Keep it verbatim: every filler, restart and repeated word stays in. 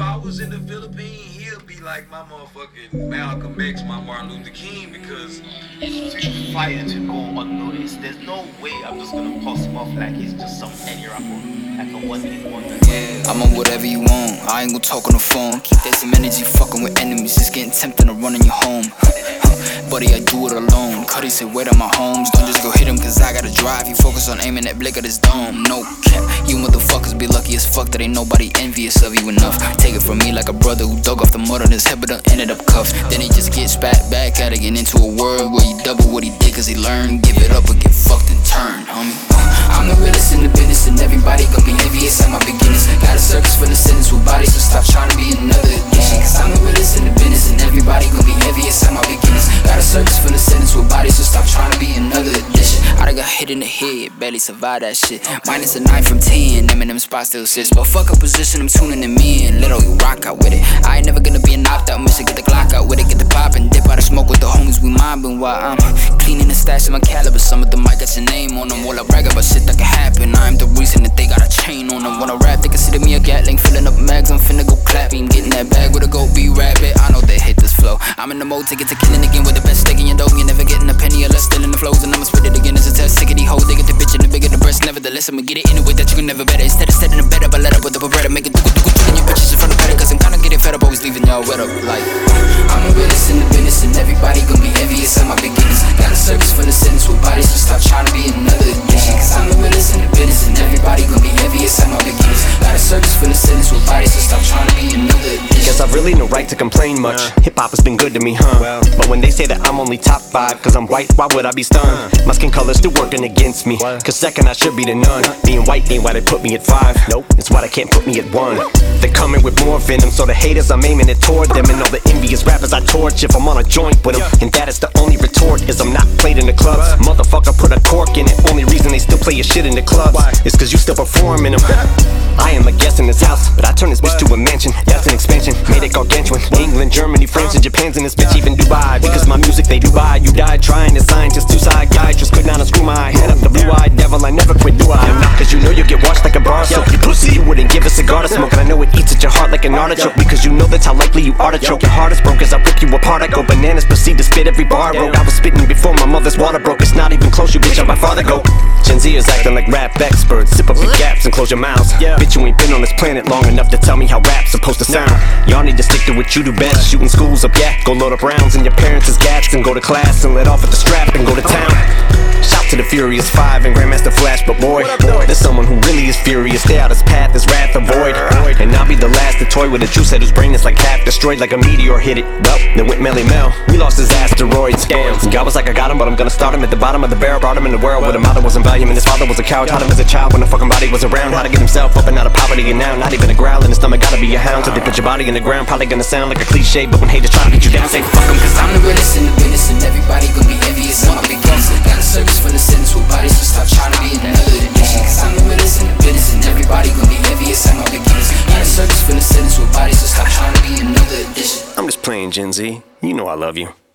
I was in the Philippines, he'll be like my motherfucking Malcolm X, my Martin Luther King, because it's too fire to go unnoticed. There's no way I'm just gonna pass him off like he's just some any rapper, like a one-hit wonder. Yeah, I'm on whatever you want. I ain't gon' talk on the phone. Keep that same energy, fucking with enemies. It's getting tempting to run in your home. Buddy, I do it alone. Cuddy said, wait on my homes. Don't just go hit him, cause I gotta drive. You focus on aiming that blick at his dome. No cap, you motherfuckers be lucky as fuck that ain't nobody envious of you enough. Take it from me like a brother who dug off the mud on his head but done ended up cuffed. Then he just gets spat back at it, get into a world where you double what he did cause he learned. Give it up or get fucked and turn, homie. I'm the realest in the business and everybody gon' be envious at my beginnings. Got a circus full of sinners with bodies, so stop trying to be another addiction. Cause I'm the realest in the business and everybody gon' be envious at my beginnings. Got a circus full of sinners with bodies, so stop trying to be another addition. I done got hit in the head, barely survived that shit. Minus a nine from ten, Eminem spot still sits. But fuck a position, I'm tuning them in. Little you rock out with it. I ain't never gonna be an opt-out mission. Get the Glock out with it, get the pop and dip out of smoke with the homies we mobbing while I'm cleaning the stash of my caliber. Some of them might got your name on them while I brag about shit that can happen. I'm the reason that they got a chain on them. When I rap, they consider me a Gatling, filling up mags. I'm finna go clapping, getting that bag with a go be rabbit. I know they hate this flow. I'm in the mode to get to killing again with the best steak in your dough. You're never getting a penny or less, still in the flows, and I'ma spit it again as a test. Sick of these hoes, they get the bitch and the bigger the breast. Nevertheless, I'ma get it in a way that you can never better. Instead of setting a bed up, I let up with the bread. Make it do do do do your bitches in front of better. Cause I'm kinda getting fed up, always leaving y'all wet up. Like, I'm the realest in the business, and everybody gon' be envious at my beginnings. Got a circus full of sinners with bodies, so stop trying to be another addiction. Cause I'm the realest in the business, and everybody gon' be envious at my beginnings. Got a circus full of sinners with bodies, so stop trying to be another addiction. Guess I've really no right to complain much. uh, Hip hop has been good to me, huh? Well, but when they say that I'm only top five cause I'm white, why would I be stunned? uh, My skin color's still working against me. What? Cause second I should be the none. Being white ain't why they put me at five. Nope, it's why they can't put me at one. They're coming with more venom, so the haters I'm aiming it toward them. And all the envious rappers I torch if I'm on a joint with them. And that is the only retort, is I'm not played in the clubs. Motherfucker put a cork in it. Only reason they still play your shit in the clubs is cause you still perform in them. I am a guest in this house, but I turn this bitch to a mansion. That's an expansion, made it gargantuan. England, Germany, France, and Japan's in this bitch, even Dubai. Because my music they do buy. You died trying to scientist, two side guy. Just could not unscrew my head up the blue-eyed devil. I never quit, do I? Not cause you know you get washed like a bar soap. You pussy, you wouldn't give a cigar to smoke. And I know it eats at your heart like an artichoke. Because you know that's how likely you are to choke. Your heart is broke as I rip you apart. I go bananas, proceed to spit every bar I wrote. I was spitting before my mother's water broke. It's not even close, you bitch, I'm my father go. Gen Zers acting like rap experts. Sip up your gaps and close your mouths. Bitch, you ain't been on this planet long enough to tell me how rap's supposed to sound. Y'all need to stick to what you do best. Shooting schools up, yeah. Go load up rounds in your parents' gats and go to class and let off at the strap and go to town. Shout to the Furious Five and Grandmaster Flash, but boy, there's someone who really is furious. Stay out his path, his wrath avoid. And I'll be the last to toy with a juice head whose brain is like half destroyed, like a meteor hit it. Well, then went Melly Mel. We lost his asteroids. Damn. God was like, I got him, but I'm gonna start him at the bottom of the barrel. Brought him in the world where the mother wasn't value and his father was a coward. Taught him as a child when the fucking body was around how to get himself up and out of poverty. And now, not even a growl in his stomach, gotta be a hound. So they put your body in the ground, probably gonna sound like a cliche. But when haters try to get you down, say fuck them, cause I'm the realest in the business, and everybody gon' be envious at my beginnings. Got a circus full of sinners with bodies, so stop trying to be another addiction. Cause I'm the realest in the business, and everybody gon' be envious at my beginnings. Got a circus full of sinners with bodies, so stop trying to be another addition. I'm just playing, Gen Z. You know I love you.